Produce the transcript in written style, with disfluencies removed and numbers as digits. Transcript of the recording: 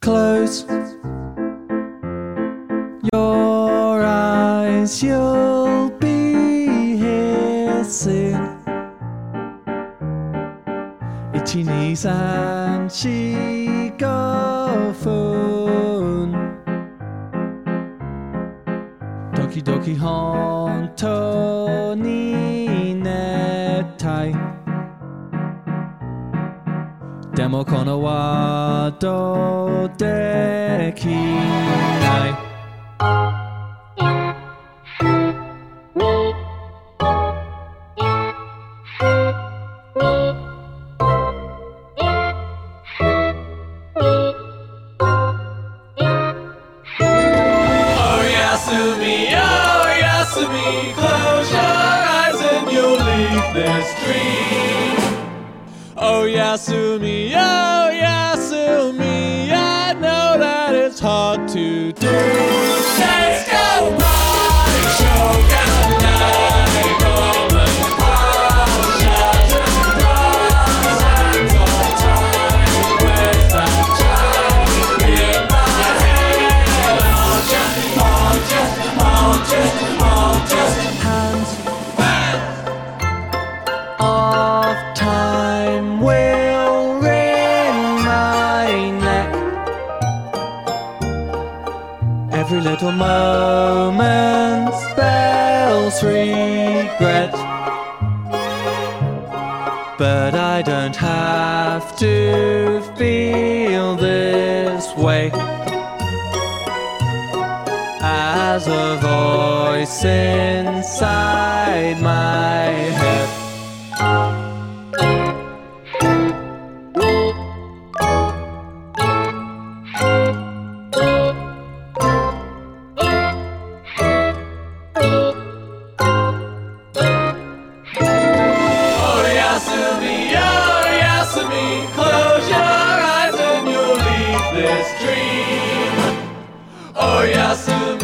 Close your eyes, you'll be here soon. 1、2、3、4、5分時々本当に熱帯でもこのワードできない。 Close your eyes and you'll leave this dream. Oh Yasumi, I know that it's hard to do. Let's go party, showdown night, Roman world, shattered glass, hands on time. Where's that child in my head? I'll just hands of time will wring my neck. Every little moment spells regret, but I don't have to feel this way. As a voice inside my head Oh Yasumi, close your eyes and you'll leave this dream. Oh Yasumi